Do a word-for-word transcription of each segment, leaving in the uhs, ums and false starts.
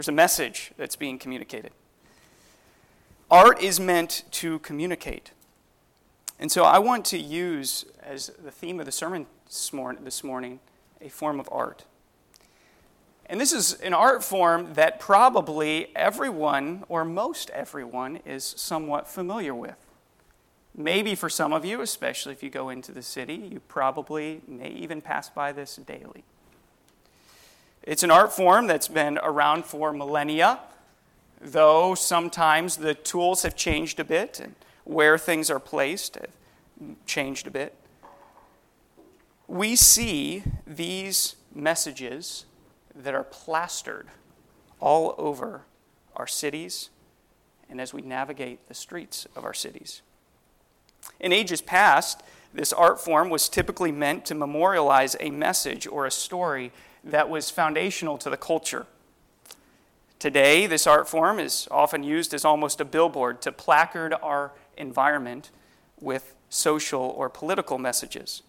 There's a message that's being communicated. Art is meant to communicate. And so I want to use, as the theme of the sermon this morning, a form of art. And this is an art form that probably everyone, or most everyone, is somewhat familiar with. Maybe for some of you, especially if you go into the city, you probably may even pass by this daily. It's an art form that's been around for millennia, though sometimes the tools have changed a bit and where things are placed have changed a bit. We see these messages that are plastered all over our cities and as we navigate the streets of our cities. In ages past, this art form was typically meant to memorialize a message or a story that was foundational to the culture. Today, this art form is often used as almost a billboard to placard our environment with social or political messages.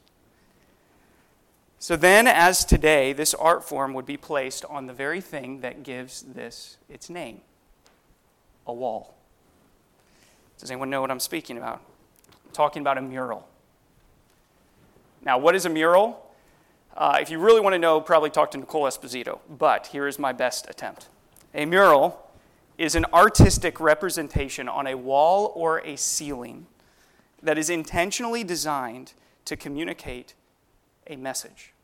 So then, as today, this art form would be placed on the very thing that gives this its name, a wall. Does anyone know what I'm speaking about? I'm talking about a mural. Now, what is a mural? Uh, if you really want to know, probably talk to Nicole Esposito, but here is my best attempt. A mural is an artistic representation on a wall or a ceiling that is intentionally designed to communicate a message.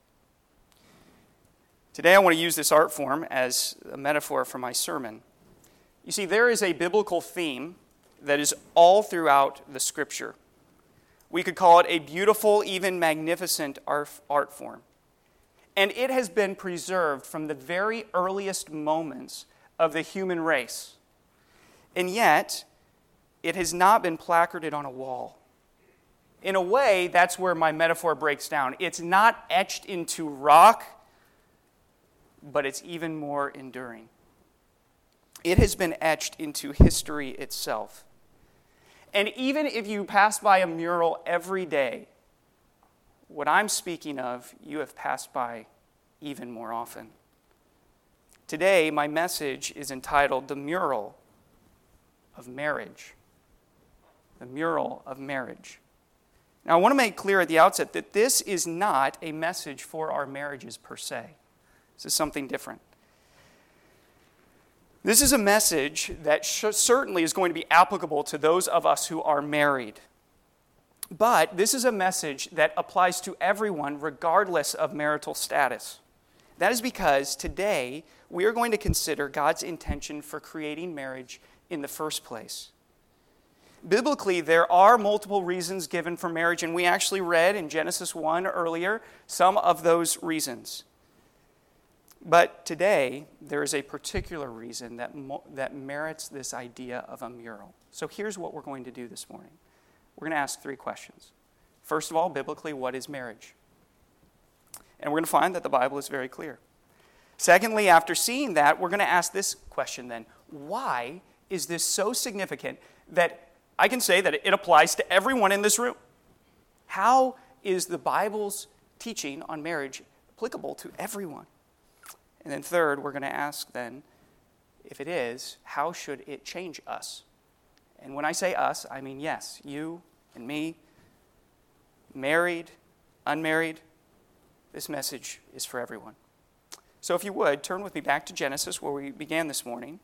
Today I want to use this art form as a metaphor for my sermon. You see, there is a biblical theme that is all throughout the Scripture. We could call it a beautiful, even magnificent art form. And it has been preserved from the very earliest moments of the human race. And yet, it has not been placarded on a wall. In a way, that's where my metaphor breaks down. It's not etched into rock, but it's even more enduring. It has been etched into history itself. And even if you pass by a mural every day, what I'm speaking of, you have passed by even more often. Today, my message is entitled The Mural of Marriage. The Mural of Marriage. Now, I want to make clear at the outset that this is not a message for our marriages per se. This is something different. This is a message that sh- certainly is going to be applicable to those of us who are married. But this is a message that applies to everyone regardless of marital status. That is because today we are going to consider God's intention for creating marriage in the first place. Biblically, there are multiple reasons given for marriage, and we actually read in Genesis one earlier some of those reasons. But today, there is a particular reason that, mo- that merits this idea of a mural. So here's what we're going to do this morning. We're going to ask three questions. First of all, biblically, what is marriage? And we're going to find that the Bible is very clear. Secondly, after seeing that, we're going to ask this question then. Why is this so significant that I can say that it applies to everyone in this room? How is the Bible's teaching on marriage applicable to everyone? And then third, we're going to ask then, if it is, how should it change us? And when I say us, I mean yes, you and me, married, unmarried, this message is for everyone. So if you would, turn with me back to Genesis where we began this morning.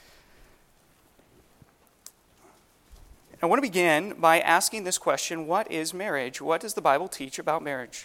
I want to begin by asking this question, what is marriage? What does the Bible teach about marriage?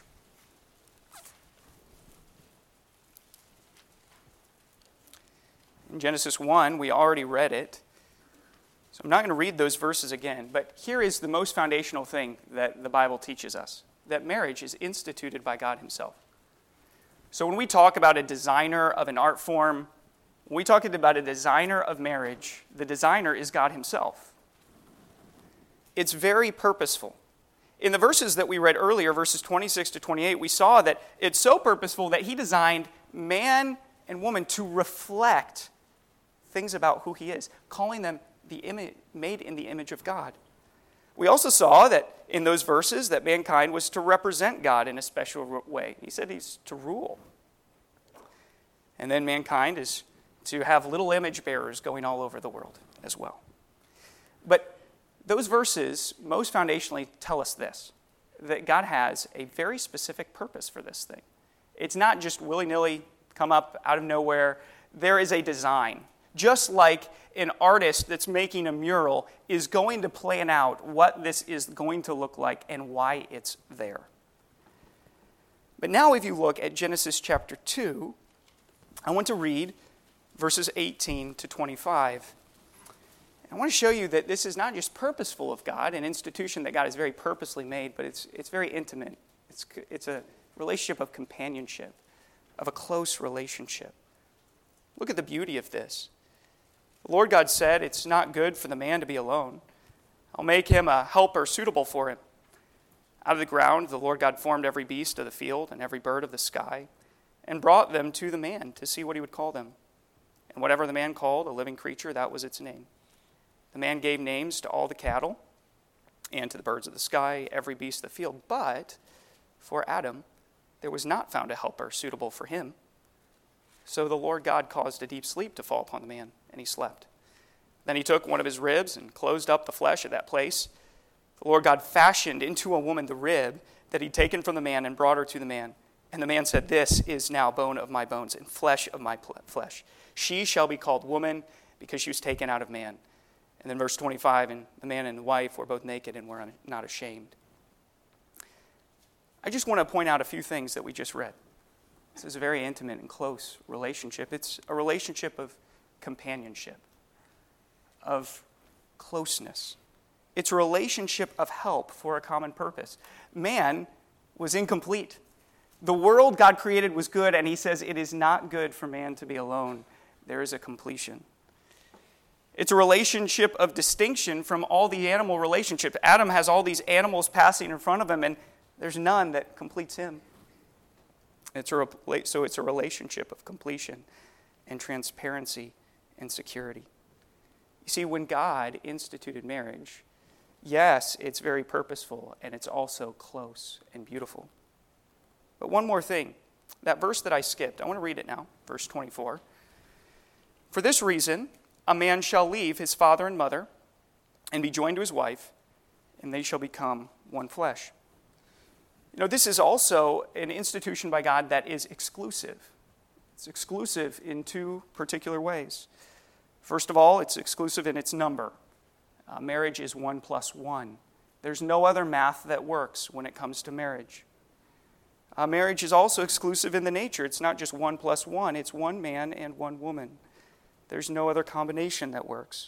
In Genesis one, we already read it, so I'm not going to read those verses again, but here is the most foundational thing that the Bible teaches us, that marriage is instituted by God Himself. So when we talk about a designer of an art form, when we talk about a designer of marriage, the designer is God Himself. It's very purposeful. In the verses that we read earlier, verses twenty-six to twenty-eight, we saw that it's so purposeful that He designed man and woman to reflect things about who He is, calling them the image, made in the image of God. We also saw that in those verses that mankind was to represent God in a special way. He said He's to rule. And then mankind is to have little image bearers going all over the world as well. But those verses most foundationally tell us this, that God has a very specific purpose for this thing. It's not just willy-nilly come up out of nowhere. There is a design. Just like an artist that's making a mural is going to plan out what this is going to look like and why it's there. But now if you look at Genesis chapter two, I want to read verses eighteen to twenty-five. I want to show you that this is not just purposeful of God, an institution that God has very purposely made, but it's, it's very intimate. It's, it's a relationship of companionship, of a close relationship. Look at the beauty of this. The Lord God said, "It's not good for the man to be alone. I'll make him a helper suitable for him." Out of the ground, the Lord God formed every beast of the field and every bird of the sky and brought them to the man to see what he would call them. And whatever the man called a living creature, that was its name. The man gave names to all the cattle and to the birds of the sky, every beast of the field. But for Adam, there was not found a helper suitable for him. So the Lord God caused a deep sleep to fall upon the man, and he slept. Then he took one of his ribs and closed up the flesh at that place. The Lord God fashioned into a woman the rib that he'd taken from the man and brought her to the man. And the man said, "This is now bone of my bones and flesh of my flesh. She shall be called woman because she was taken out of man." And then verse twenty-five, and the man and the wife were both naked and were not ashamed. I just want to point out a few things that we just read. This is a very intimate and close relationship. It's a relationship of companionship, of closeness. It's a relationship of help for a common purpose. Man was incomplete. The world God created was good, and he says it is not good for man to be alone. There is a completion. It's a relationship of distinction from all the animal relationships. Adam has all these animals passing in front of him, and there's none that completes him. It's a, so it's a relationship of completion and transparency and security. You see, when God instituted marriage, yes, it's very purposeful, and it's also close and beautiful. But one more thing. That verse that I skipped, I want to read it now, verse twenty-four. "For this reason, a man shall leave his father and mother and be joined to his wife, and they shall become one flesh." You know, this is also an institution by God that is exclusive. It's exclusive in two particular ways. First of all, it's exclusive in its number. Uh, marriage is one plus one. There's no other math that works when it comes to marriage. Uh, marriage is also exclusive in the nature. It's not just one plus one. It's one man and one woman. There's no other combination that works.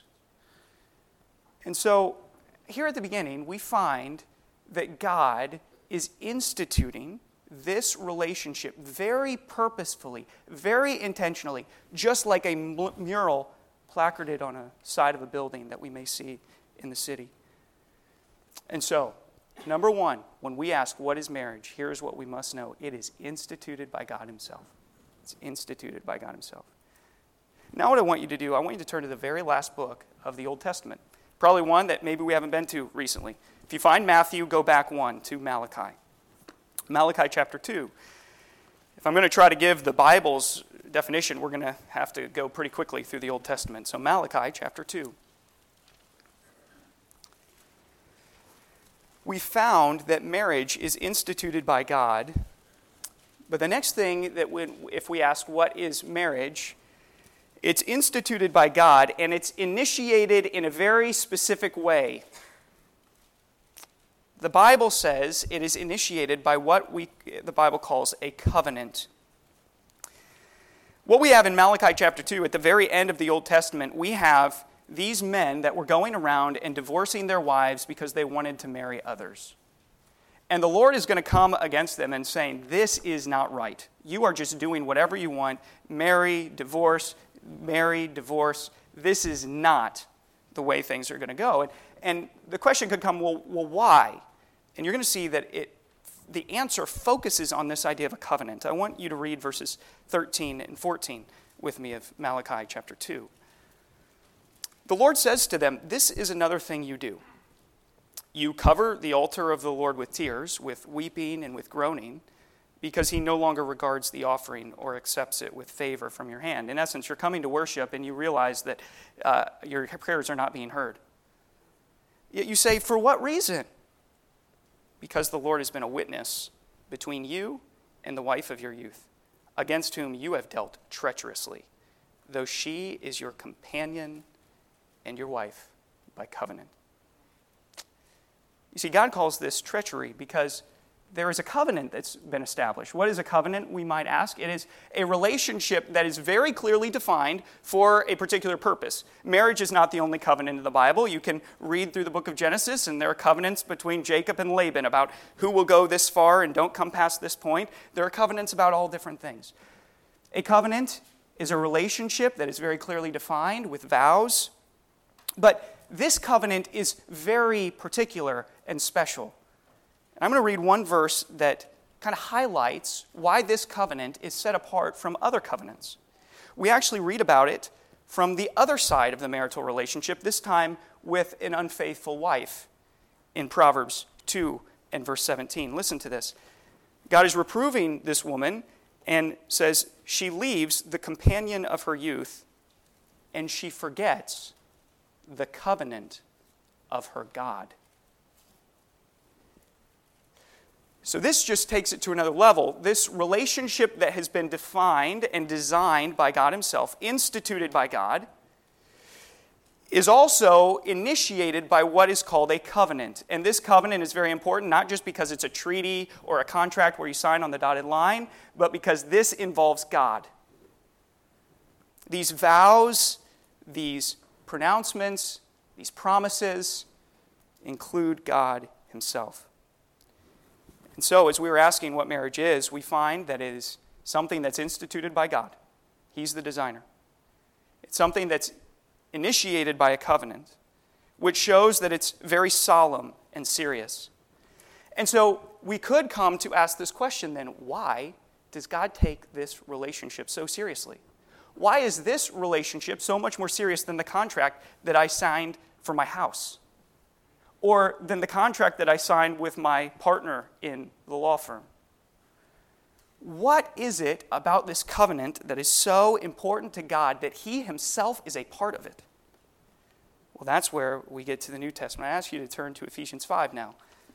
And so, here at the beginning, we find that God is instituting this relationship very purposefully, very intentionally, just like a mural placarded on a side of a building that we may see in the city. And so, number one, when we ask what is marriage, here's what we must know. It is instituted by God himself. It's instituted by God himself. Now what I want you to do, I want you to turn to the very last book of the Old Testament. Probably one that maybe we haven't been to recently. If you find Matthew, go back one to Malachi. Malachi chapter two. If I'm going to try to give the Bible's definition, we're going to have to go pretty quickly through the Old Testament. So Malachi chapter two. We found that marriage is instituted by God. But the next thing that when, if we ask what is marriage, it's instituted by God, and it's initiated in a very specific way. The Bible says it is initiated by what we the Bible calls a covenant. What we have in Malachi chapter two, at the very end of the Old Testament, we have these men that were going around and divorcing their wives because they wanted to marry others. And the Lord is going to come against them and saying, this is not right. You are just doing whatever you want. Marry, divorce, marry, divorce. This is not the way things are going to go. And, and the question could come, well, well, why? And you're going to see that it, the answer focuses on this idea of a covenant. I want you to read verses thirteen and fourteen with me of Malachi chapter two. The Lord says to them, this is another thing you do. You cover the altar of the Lord with tears, with weeping and with groaning, because he no longer regards the offering or accepts it with favor from your hand. In essence, you're coming to worship and you realize that uh, your prayers are not being heard. Yet you say, for what reason? Because the Lord has been a witness between you and the wife of your youth, against whom you have dealt treacherously, though she is your companion and your wife by covenant. You see, God calls this treachery because there is a covenant that's been established. What is a covenant, we might ask? It is a relationship that is very clearly defined for a particular purpose. Marriage is not the only covenant in the Bible. You can read through the book of Genesis, and there are covenants between Jacob and Laban about who will go this far and don't come past this point. There are covenants about all different things. A covenant is a relationship that is very clearly defined with vows, but this covenant is very particular and special. I'm going to read one verse that kind of highlights why this covenant is set apart from other covenants. We actually read about it from the other side of the marital relationship, this time with an unfaithful wife in Proverbs two and verse seventeen. Listen to this. God is reproving this woman and says, she leaves the companion of her youth and she forgets the covenant of her God. So this just takes it to another level. This relationship that has been defined and designed by God himself, instituted by God, is also initiated by what is called a covenant. And this covenant is very important, not just because it's a treaty or a contract where you sign on the dotted line, but because this involves God. These vows, these pronouncements, these promises include God himself. And so, as we were asking what marriage is, we find that it is something that's instituted by God. He's the designer. It's something that's initiated by a covenant, which shows that it's very solemn and serious. And so, we could come to ask this question then, why does God take this relationship so seriously? Why is this relationship so much more serious than the contract that I signed for my house? Or than the contract that I signed with my partner in the law firm? What is it about this covenant that is so important to God that he himself is a part of it? Well, that's where we get to the New Testament. I ask you to turn to Ephesians five now.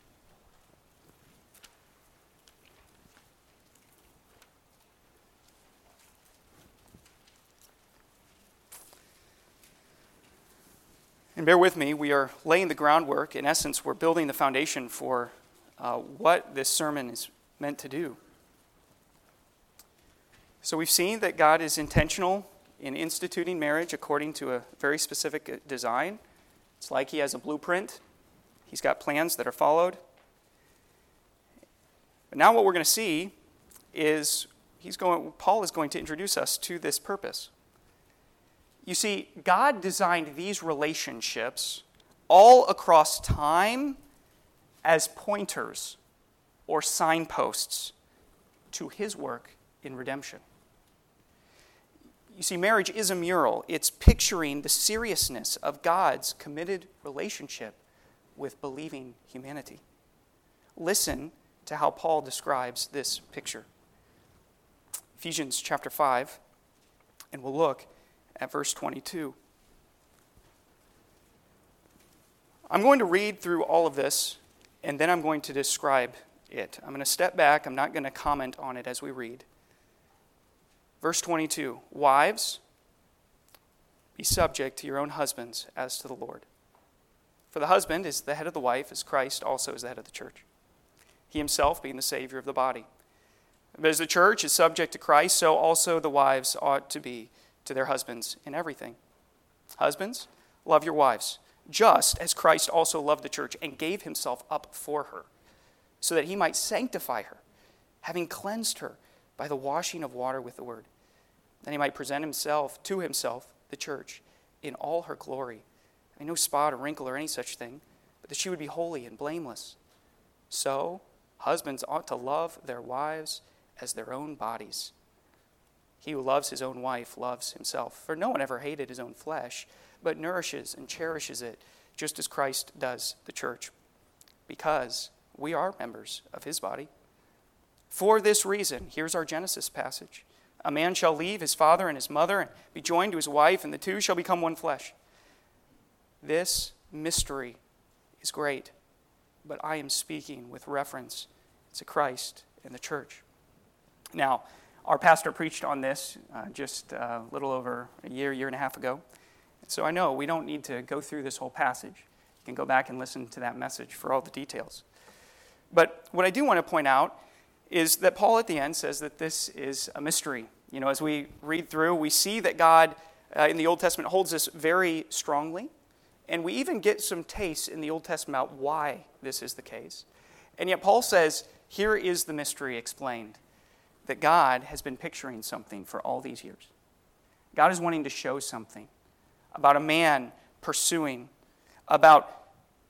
And bear with me, we are laying the groundwork. In essence, we're building the foundation for uh, what this sermon is meant to do. So we've seen that God is intentional in instituting marriage according to a very specific design. It's like he has a blueprint. He's got plans that are followed. But now what we're going to see is he's going. Paul is going to introduce us to this purpose. You see, God designed these relationships all across time as pointers or signposts to his work in redemption. You see, marriage is a mural. It's picturing the seriousness of God's committed relationship with believing humanity. Listen to how Paul describes this picture. Ephesians chapter five, and we'll look at verse twenty-two. I'm going to read through all of this, and then I'm going to describe it. I'm going to step back. I'm not going to comment on it as we read. Verse twenty-two, wives, be subject to your own husbands as to the Lord. For the husband is the head of the wife, as Christ also is the head of the church, he himself being the Savior of the body. But as the church is subject to Christ, so also the wives ought to be to their husbands in everything. Husbands, love your wives, just as Christ also loved the church and gave himself up for her, so that he might sanctify her, having cleansed her by the washing of water with the word. Then he might present himself to himself, the church, in all her glory, having no spot or wrinkle or any such thing, but that she would be holy and blameless. So, husbands ought to love their wives as their own bodies. He who loves his own wife loves himself. For no one ever hated his own flesh, but nourishes and cherishes it, just as Christ does the church, because we are members of his body. For this reason, here's our Genesis passage. A man shall leave his father and his mother and be joined to his wife, and the two shall become one flesh. This mystery is great, but I am speaking with reference to Christ and the church. Now, our pastor preached on this uh, just a little over a year, year and a half ago. So I know we don't need to go through this whole passage. You can go back and listen to that message for all the details. But what I do want to point out is that Paul at the end says that this is a mystery. You know, as we read through, we see that God uh, in the Old Testament holds this very strongly. And we even get some taste in the Old Testament about why this is the case. And yet Paul says, here is the mystery explained, that God has been picturing something for all these years. God is wanting to show something about a man pursuing, about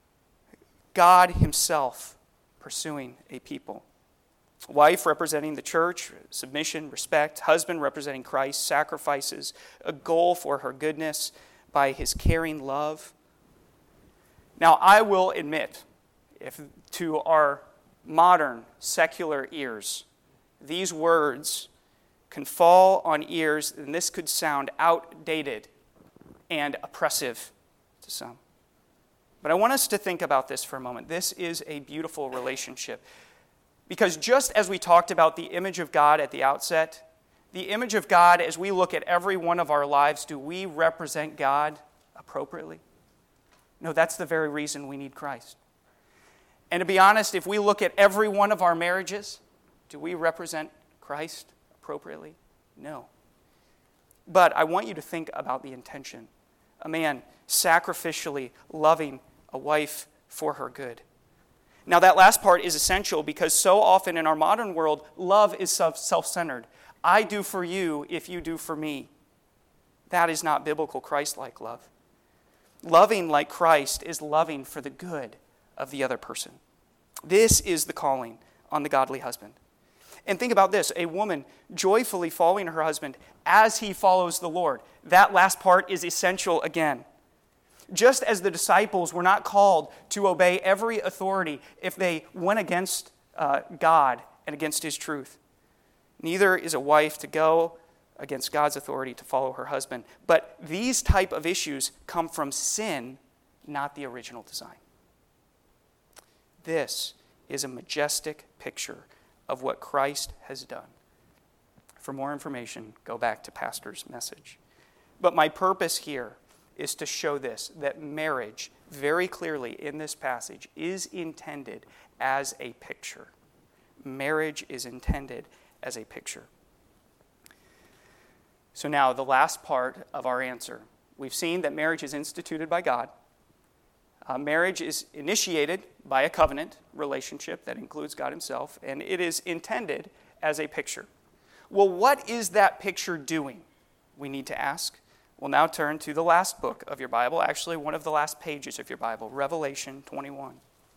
God himself pursuing a people. Wife representing the church, submission, respect. Husband representing Christ, sacrifices, a goal for her goodness by his caring love. Now, I will admit, if to our modern secular ears, these words can fall on ears, and this could sound outdated and oppressive to some. But I want us to think about this for a moment. This is a beautiful relationship. Because just as we talked about the image of God at the outset, the image of God, as we look at every one of our lives, do we represent God appropriately? No, that's the very reason we need Christ. And to be honest, if we look at every one of our marriages, do we represent Christ appropriately? No. But I want you to think about the intention. A man sacrificially loving a wife for her good. Now that last part is essential because so often in our modern world, love is self-centered. I do for you if you do for me. That is not biblical Christ-like love. Loving like Christ is loving for the good of the other person. This is the calling on the godly husband. And think about this, a woman joyfully following her husband as he follows the Lord. That last part is essential again. Just as the disciples were not called to obey every authority if they went against uh, God and against his truth, neither is a wife to go against God's authority to follow her husband. But these type of issues come from sin, not the original design. This is a majestic picture of what Christ has done. For more information, go back to Pastor's message. But my purpose here is to show this, that marriage, very clearly in this passage, is intended as a picture. Marriage is intended as a picture. So now, the last part of our answer. We've seen that marriage is instituted by God. Uh, marriage is initiated by a covenant relationship that includes God himself, and it is intended as a picture. Well, what is that picture doing? We need to ask. We'll now turn to the last book of your Bible, actually one of the last pages of your Bible, Revelation twenty-one.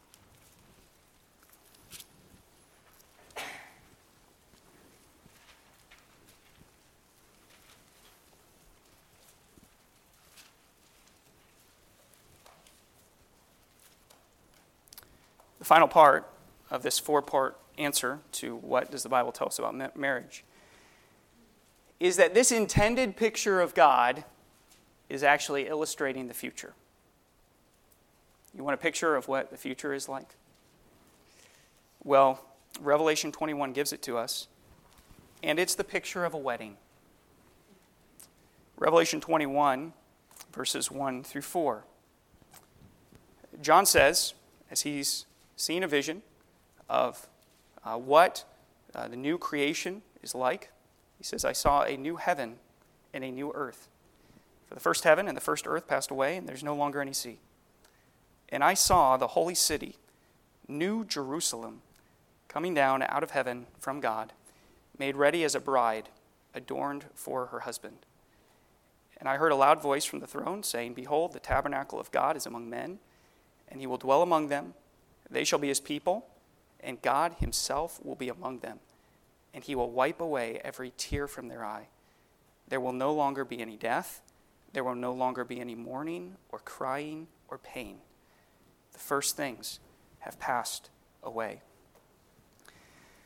The final part of this four-part answer to what does the Bible tell us about marriage is that this intended picture of God is actually illustrating the future. You want a picture of what the future is like? Well, Revelation twenty-one gives it to us, and it's the picture of a wedding. Revelation twenty-one, verses one through four. John says, as he's seen a vision of uh, what uh, the new creation is like, he says, I saw a new heaven and a new earth. For the first heaven and the first earth passed away, and there's no longer any sea. And I saw the holy city, New Jerusalem, coming down out of heaven from God, made ready as a bride, adorned for her husband. And I heard a loud voice from the throne saying, Behold, the tabernacle of God is among men, and he will dwell among them. They shall be his people, and God himself will be among them, and he will wipe away every tear from their eye. There will no longer be any death. There will no longer be any mourning or crying or pain. The first things have passed away.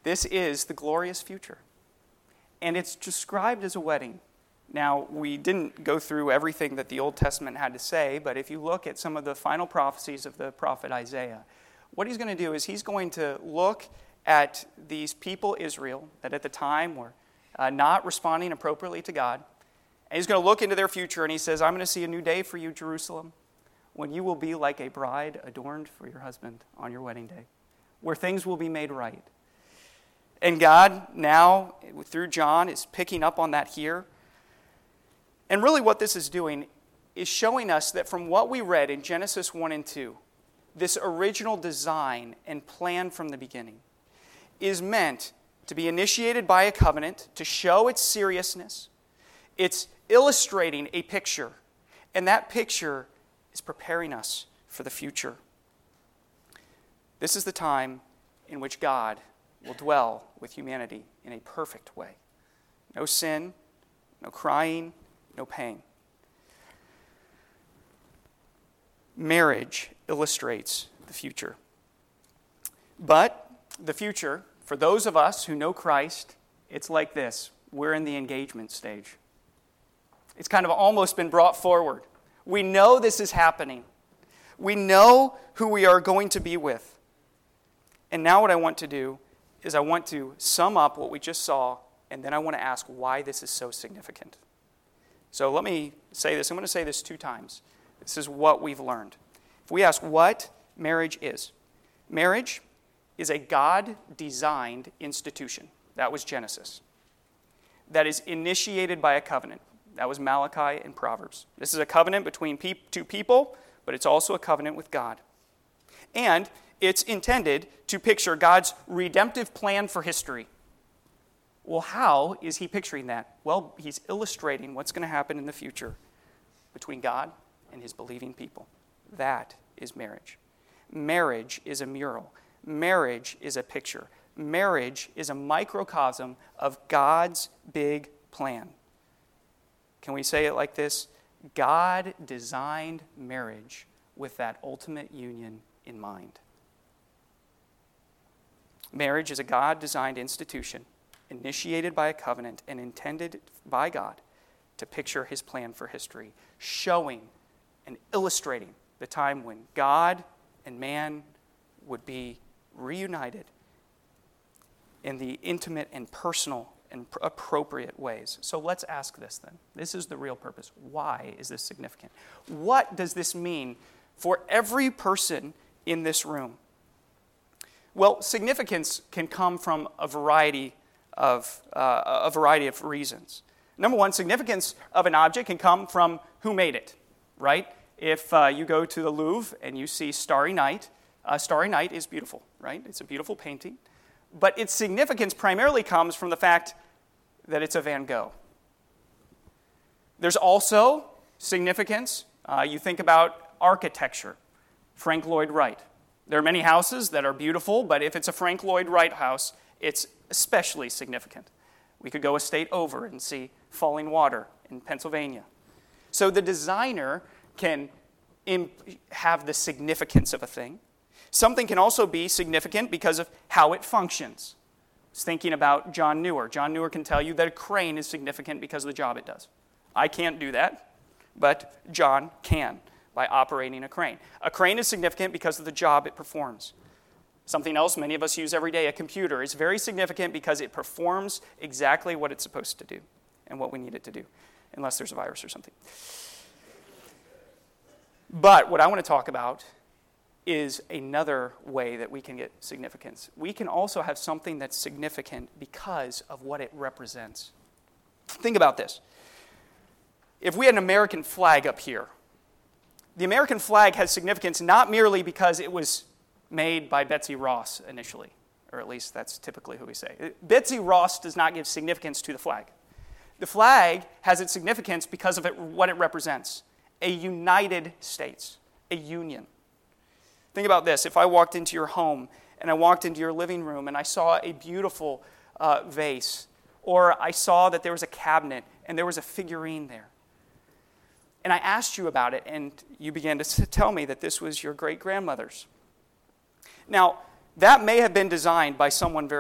This is the glorious future. And it's described as a wedding. Now, we didn't go through everything that the Old Testament had to say, but if you look at some of the final prophecies of the prophet Isaiah, what he's going to do is he's going to look at these people, Israel, that at the time were uh, not responding appropriately to God. And he's going to look into their future, and he says, I'm going to see a new day for you, Jerusalem, when you will be like a bride adorned for your husband on your wedding day, where things will be made right. And God now, through John, is picking up on that here. And really what this is doing is showing us that from what we read in Genesis one and two, this original design and plan from the beginning is meant to be initiated by a covenant to show its seriousness. It's illustrating a picture, and that picture is preparing us for the future. This is the time in which God will dwell with humanity in a perfect way. No sin, no crying, no pain. Marriage illustrates the future. But the future, for those of us who know Christ, it's like this. We're in the engagement stage. It's kind of almost been brought forward. We know this is happening. We know who we are going to be with. And now what I want to do is I want to sum up what we just saw, and then I want to ask why this is so significant. So let me say this. I'm going to say this two times. This is what we've learned. If we ask what marriage is, marriage is a God-designed institution. That was Genesis. That is initiated by a covenant. That was Malachi and Proverbs. This is a covenant between pe- two people, but it's also a covenant with God. And it's intended to picture God's redemptive plan for history. Well, how is he picturing that? Well, he's illustrating what's going to happen in the future between God and his believing people. That is marriage. Marriage is a mural. Marriage is a picture. Marriage is a microcosm of God's big plan. Can we say it like this? God designed marriage with that ultimate union in mind. Marriage is a God-designed institution initiated by a covenant and intended by God to picture his plan for history, showing and illustrating the time when God and man would be reunited in the intimate and personal and appropriate ways. So let's ask this then. This is the real purpose. Why is this significant? What does this mean for every person in this room? Well, significance can come from a variety of uh, a variety of reasons. Number one, significance of an object can come from who made it, right? If uh, you go to the Louvre and you see Starry Night, uh, Starry Night is beautiful, right? It's a beautiful painting. But its significance primarily comes from the fact that it's a Van Gogh. There's also significance. Uh, you think about architecture, Frank Lloyd Wright. There are many houses that are beautiful, but if it's a Frank Lloyd Wright house, it's especially significant. We could go a state over and see Falling Water in Pennsylvania. So the designer can imp- have the significance of a thing. Something can also be significant because of how it functions. I was thinking about John Newer. John Newer can tell you that a crane is significant because of the job it does. I can't do that, but John can by operating a crane. A crane is significant because of the job it performs. Something else many of us use every day, a computer, is very significant because it performs exactly what it's supposed to do and what we need it to do, unless there's a virus or something. But what I want to talk about is another way that we can get significance. We can also have something that's significant because of what it represents. Think about this. If we had an American flag up here, the American flag has significance not merely because it was made by Betsy Ross initially, or at least that's typically who we say. Betsy Ross does not give significance to the flag. The flag has its significance because of it, what it represents. A United States, a union. Think about this. If I walked into your home and I walked into your living room and I saw a beautiful uh, vase, or I saw that there was a cabinet and there was a figurine there, and I asked you about it, and you began to tell me that this was your great-grandmother's. Now, that may have been designed by someone very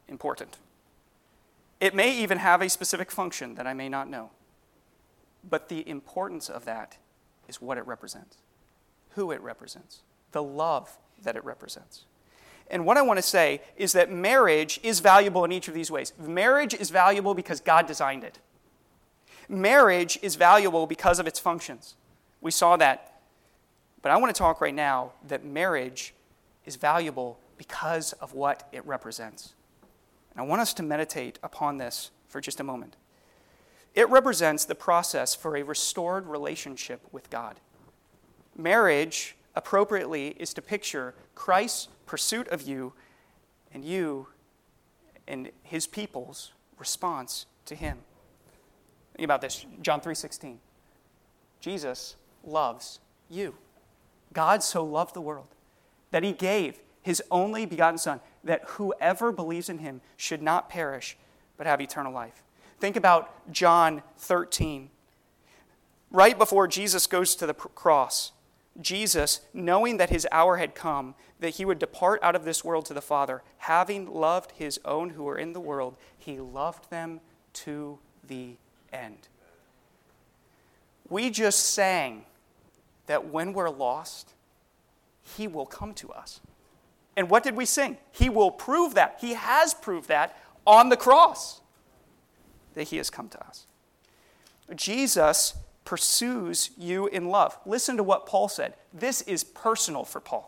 important. It may even have a specific function that I may not know. But the importance of that is what it represents, who it represents, the love that it represents. And what I want to say is that marriage is valuable in each of these ways. Marriage is valuable because God designed it. Marriage is valuable because of its functions. We saw that. But I want to talk right now that marriage is valuable because of what it represents. And I want us to meditate upon this for just a moment. It represents the process for a restored relationship with God. Marriage, appropriately, is to picture Christ's pursuit of you and you and his people's response to him. Think about this, John three sixteen. Jesus loves you. God so loved the world that he gave his only begotten Son, that whoever believes in him should not perish, but have eternal life. Think about John thirteen. Right before Jesus goes to the cross, Jesus, knowing that his hour had come, that he would depart out of this world to the Father, having loved his own who were in the world, he loved them to the end. We just sang that when we're lost, he will come to us. And what did we sing? He will prove that. He has proved that on the cross, that he has come to us. Jesus pursues you in love. Listen to what Paul said. This is personal for Paul.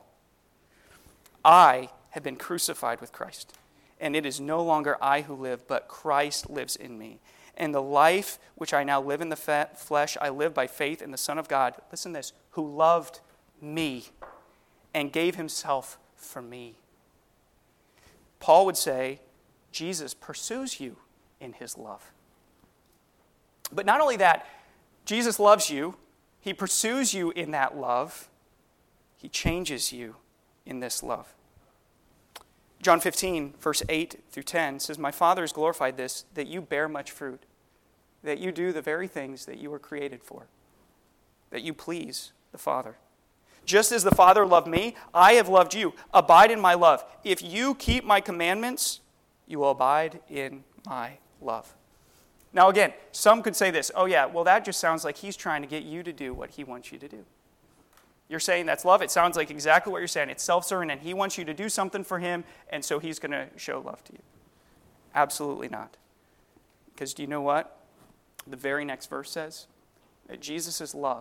I have been crucified with Christ, and it is no longer I who live, but Christ lives in me. And the life which I now live in the flesh, I live by faith in the Son of God, listen to this, who loved me and gave himself for me. Paul would say, Jesus pursues you in his love. But not only that, Jesus loves you. He pursues you in that love. He changes you in this love. John fifteen, verse eight through ten says, My Father has glorified this, that you bear much fruit, that you do the very things that you were created for, that you please the Father. Just as the Father loved me, I have loved you. Abide in my love. If you keep my commandments, you will abide in my love. Now again, some could say this, oh yeah, well that just sounds like he's trying to get you to do what he wants you to do. You're saying that's love? It sounds like exactly what you're saying. It's self-serving and he wants you to do something for him and so he's going to show love to you. Absolutely not. Because do you know what? The very next verse says that Jesus' love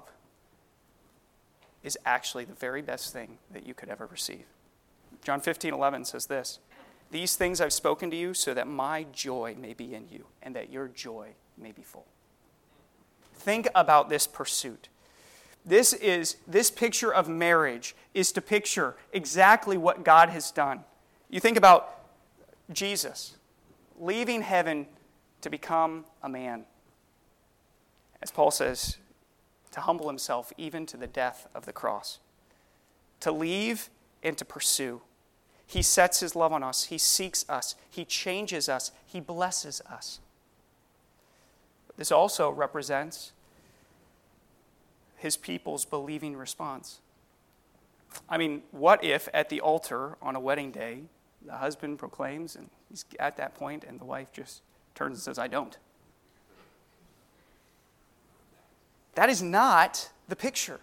is actually the very best thing that you could ever receive. John fifteen eleven says this, These things I've spoken to you so that my joy may be in you and that your joy may be full. Think about this pursuit. This is this picture of marriage is to picture exactly what God has done. You think about Jesus leaving heaven to become a man. As Paul says, to humble himself even to the death of the cross. To leave and to pursue. He sets his love on us. He seeks us. He changes us. He blesses us. This also represents his people's believing response. I mean, what if at the altar on a wedding day, the husband proclaims, and he's at that point, and the wife just turns and says, I don't. That is not the picture.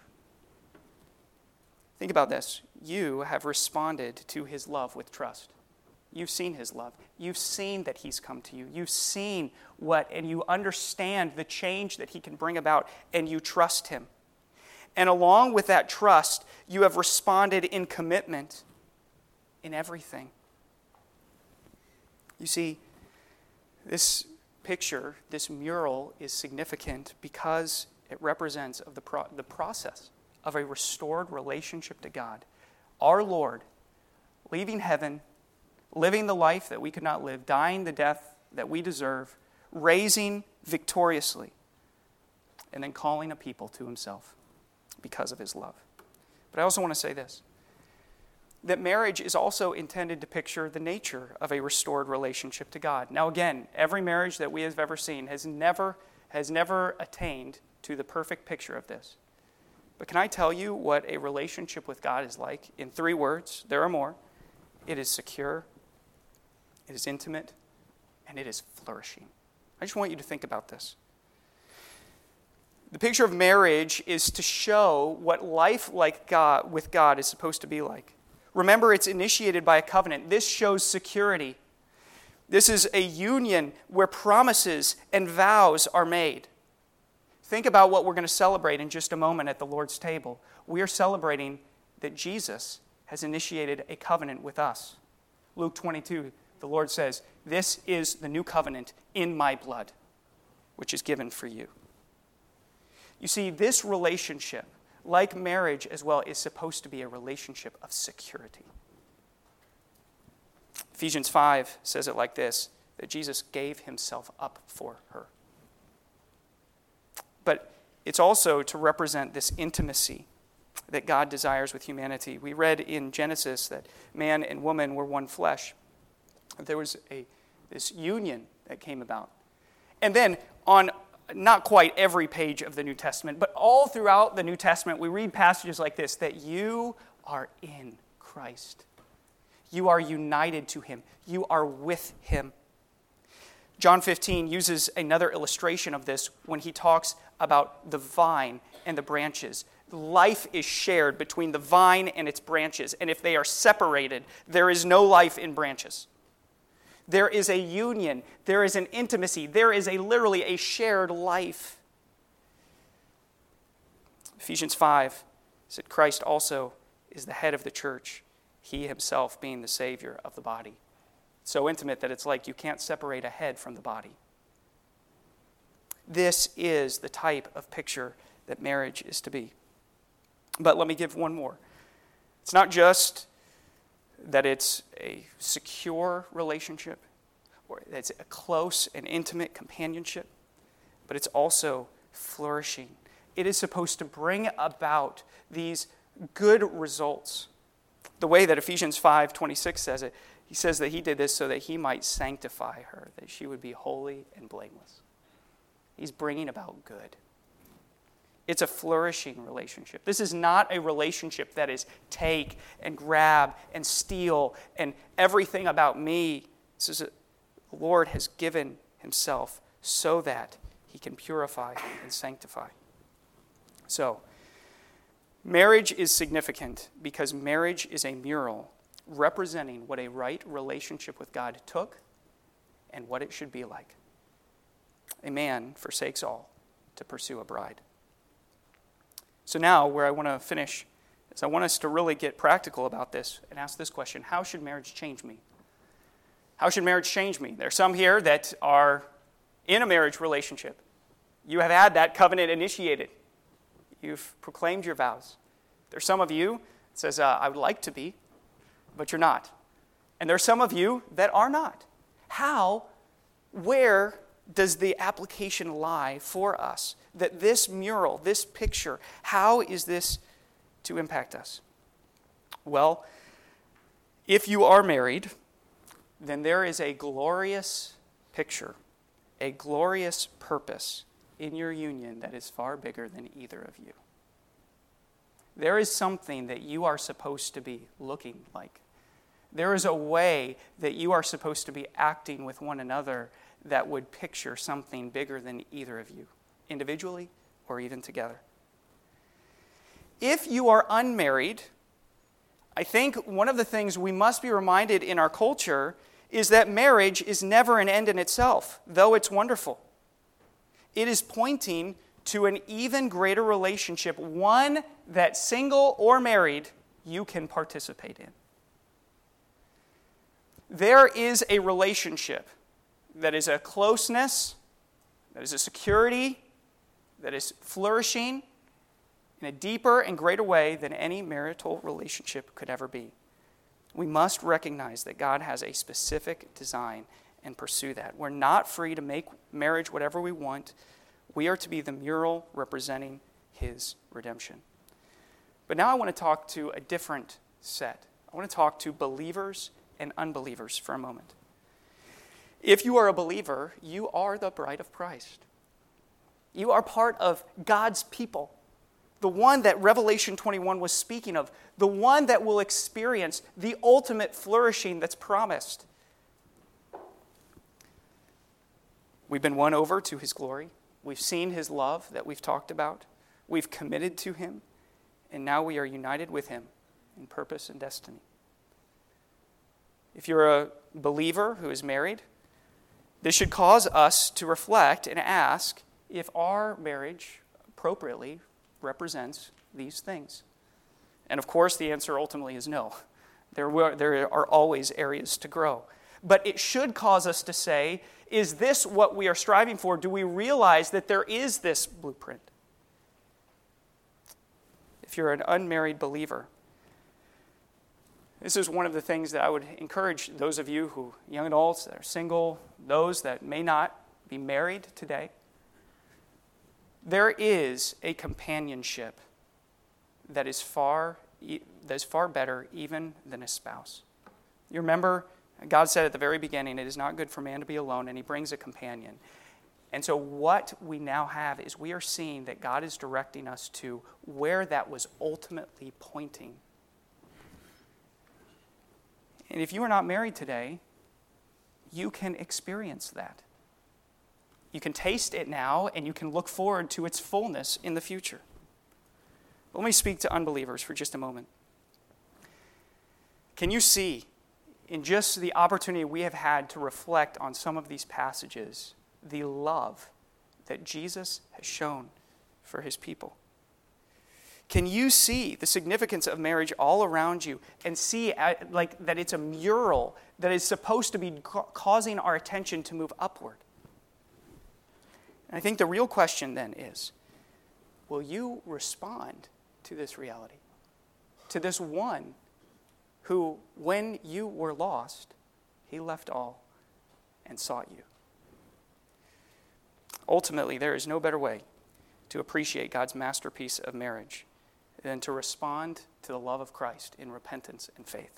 Think about this. You have responded to his love with trust. You've seen his love. You've seen that he's come to you. You've seen what, and you understand the change that he can bring about, and you trust him. And along with that trust, you have responded in commitment in everything. You see, this picture, this mural is significant because it represents of the, pro- the process of a restored relationship to God. Our Lord, leaving heaven, living the life that we could not live, dying the death that we deserve, raising victoriously, and then calling a people to himself because of his love. But I also want to say this, that marriage is also intended to picture the nature of a restored relationship to God. Now again, every marriage that we have ever seen has never, has never attained to the perfect picture of this. But can I tell you what a relationship with God is like? In three words, there are more. It is secure, it is intimate, and it is flourishing. I just want you to think about this. The picture of marriage is to show what life like God with God is supposed to be like. Remember, it's initiated by a covenant. This shows security. This is a union where promises and vows are made. Think about what we're going to celebrate in just a moment at the Lord's table. We are celebrating that Jesus has initiated a covenant with us. Luke twenty-two, the Lord says, "This is the new covenant in my blood, which is given for you." You see, this relationship, like marriage as well, is supposed to be a relationship of security. Ephesians five says it like this, that Jesus gave himself up for her. But it's also to represent this intimacy that God desires with humanity. We read in Genesis that man and woman were one flesh. There was a this union that came about. And then on not quite every page of the New Testament, but all throughout the New Testament, we read passages like this, that you are in Christ. You are united to him. You are with him. John fifteen uses another illustration of this when he talks about the vine and the branches. Life is shared between the vine and its branches, and if they are separated, there is no life in branches. There is a union. There is an intimacy. There is a literally a shared life. Ephesians five said Christ also is the head of the church, he himself being the Savior of the body. So intimate that it's like you can't separate a head from the body. This is the type of picture that marriage is to be. But let me give one more. It's not just that it's a secure relationship, or that it's a close and intimate companionship, but it's also flourishing. It is supposed to bring about these good results. The way that Ephesians five twenty-six says it, he says that he did this so that he might sanctify her, that she would be holy and blameless. He's bringing about good. It's a flourishing relationship. This is not a relationship that is take and grab and steal and everything about me. This is a, the Lord has given himself so that he can purify and sanctify. So, marriage is significant because marriage is a mural representing what a right relationship with God took and what it should be like. A man forsakes all to pursue a bride. So now, where I want to finish is I want us to really get practical about this and ask this question: how should marriage change me? How should marriage change me? There are some here that are in a marriage relationship. You have had that covenant initiated. You've proclaimed your vows. There's some of you that says, uh, I would like to be, but you're not. And there's some of you that are not. How, where does the application lie for us? That this mural, this picture, how is this to impact us? Well, if you are married, then there is a glorious picture, a glorious purpose in your union that is far bigger than either of you. There is something that you are supposed to be looking like. There is a way that you are supposed to be acting with one another that would picture something bigger than either of you, individually or even together. If you are unmarried, I think one of the things we must be reminded in our culture is that marriage is never an end in itself, though it's wonderful. It is pointing to an even greater relationship, one that single or married, you can participate in. There is a relationship that is a closeness, that is a security, that is flourishing in a deeper and greater way than any marital relationship could ever be. We must recognize that God has a specific design and pursue that. We're not free to make marriage whatever we want. We are to be the mural representing his redemption. But now I want to talk to a different set. I want to talk to believers and unbelievers for a moment. If you are a believer, you are the bride of Christ. You are part of God's people, the one that Revelation twenty-one was speaking of, the one that will experience the ultimate flourishing that's promised. We've been won over to his glory. We've seen his love that we've talked about. We've committed to him. And now we are united with him in purpose and destiny. If you're a believer who is married, this should cause us to reflect and ask if our marriage appropriately represents these things. And of course, the answer ultimately is no. There were, there are always areas to grow. But it should cause us to say, is this what we are striving for? Do we realize that there is this blueprint? If you're an unmarried believer, this is one of the things that I would encourage those of you who, young adults that are single, those that may not be married today. There is a companionship that is far, that is far better even than a spouse. You remember, God said at the very beginning, it is not good for man to be alone, and he brings a companion. And so what we now have is we are seeing that God is directing us to where that was ultimately pointing. And if you are not married today, you can experience that. You can taste it now, and you can look forward to its fullness in the future. But let me speak to unbelievers for just a moment. Can you see, in just the opportunity we have had to reflect on some of these passages, the love that Jesus has shown for his people? Can you see the significance of marriage all around you and see like that it's a mural that is supposed to be ca- causing our attention to move upward? And I think the real question then is, will you respond to this reality? To this one who, when you were lost, he left all and sought you. Ultimately, there is no better way to appreciate God's masterpiece of marriage than to respond to the love of Christ in repentance and faith.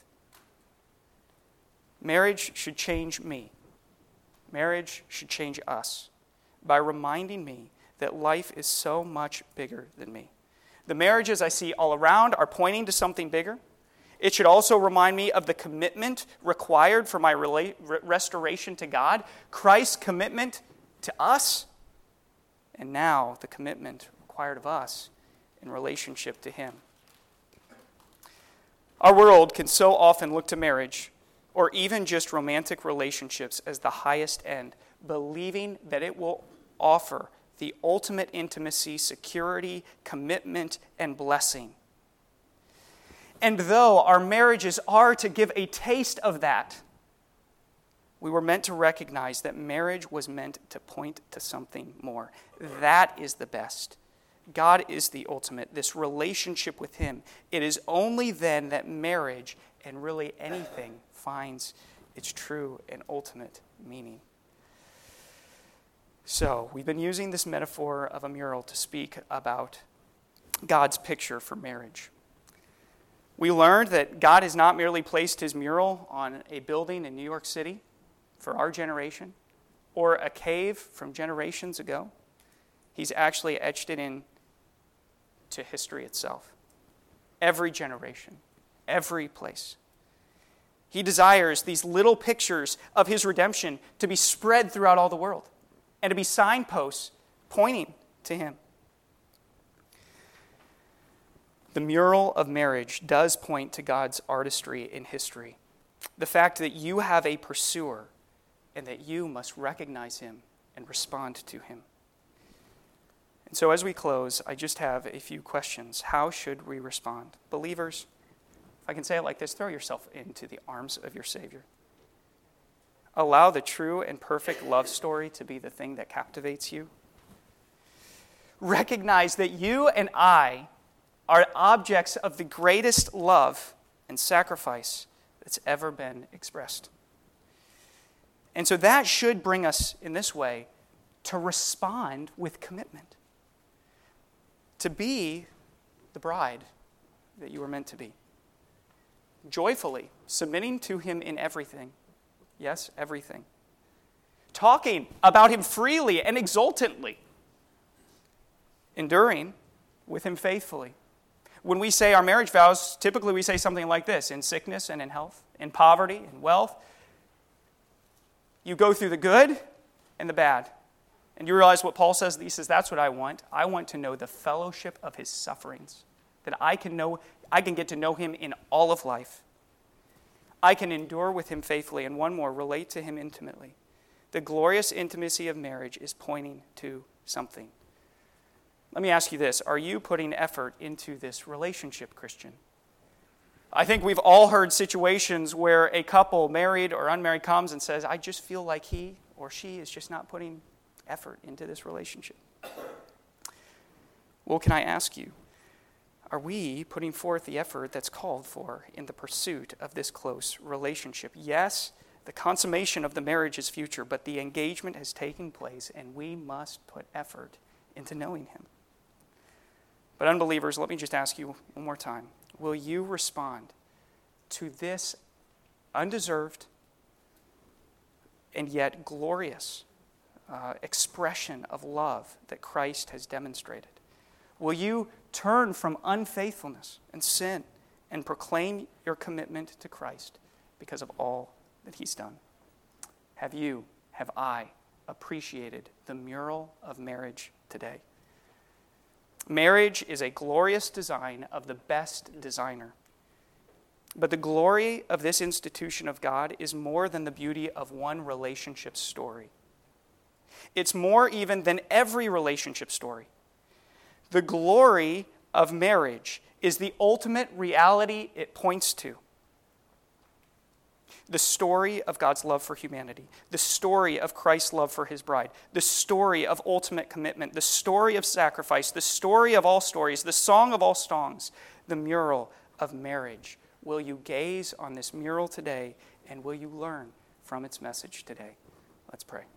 Marriage should change me. Marriage should change us by reminding me that life is so much bigger than me. The marriages I see all around are pointing to something bigger. It should also remind me of the commitment required for my rela- restoration to God, Christ's commitment to us, and now the commitment required of us in relationship to him. Our world can so often look to marriage, or even just romantic relationships, as the highest end, believing that it will offer the ultimate intimacy, security, commitment, and blessing. And though our marriages are to give a taste of that, we were meant to recognize that marriage was meant to point to something more. That is the best. God is the ultimate, this relationship with him. It is only then that marriage, and really anything, finds its true and ultimate meaning. So, we've been using this metaphor of a mural to speak about God's picture for marriage. We learned that God has not merely placed his mural on a building in New York City for our generation, or a cave from generations ago. He's actually etched it in to history itself. Every generation, every place. He desires these little pictures of his redemption to be spread throughout all the world and to be signposts pointing to him. The mural of marriage does point to God's artistry in history. The fact that you have a pursuer and that you must recognize him and respond to him. And so as we close, I just have a few questions. How should we respond? Believers, if I can say it like this, throw yourself into the arms of your Savior. Allow the true and perfect love story to be the thing that captivates you. Recognize that you and I are objects of the greatest love and sacrifice that's ever been expressed. And so that should bring us in this way to respond with commitment. To be the bride that you were meant to be. Joyfully, submitting to him in everything. Yes, everything. Talking about him freely and exultantly. Enduring with him faithfully. When we say our marriage vows, typically we say something like this: in sickness and in health, in poverty and wealth. You go through the good and the bad. And you realize what Paul says? He says, that's what I want. I want to know the fellowship of his sufferings, that I can know, I can get to know him in all of life. I can endure with him faithfully, and one more, relate to him intimately. The glorious intimacy of marriage is pointing to something. Let me ask you this. Are you putting effort into this relationship, Christian? I think we've all heard situations where a couple, married or unmarried, comes and says, I just feel like he or she is just not putting effort into this relationship. Well, can I ask you, are we putting forth the effort that's called for in the pursuit of this close relationship? Yes, the consummation of the marriage is future, but the engagement has taken place, and we must put effort into knowing him. But unbelievers, let me just ask you one more time. Will you respond to this undeserved and yet glorious uh, expression of love that Christ has demonstrated? Will you turn from unfaithfulness and sin and proclaim your commitment to Christ because of all that he's done? Have you, have I, appreciated the mural of marriage today? Marriage is a glorious design of the best designer. But the glory of this institution of God is more than the beauty of one relationship story. It's more even than every relationship story. The glory of marriage is the ultimate reality it points to. The story of God's love for humanity, the story of Christ's love for his bride, the story of ultimate commitment, the story of sacrifice, the story of all stories, the song of all songs, the mural of marriage. Will you gaze on this mural today, and will you learn from its message today? Let's pray.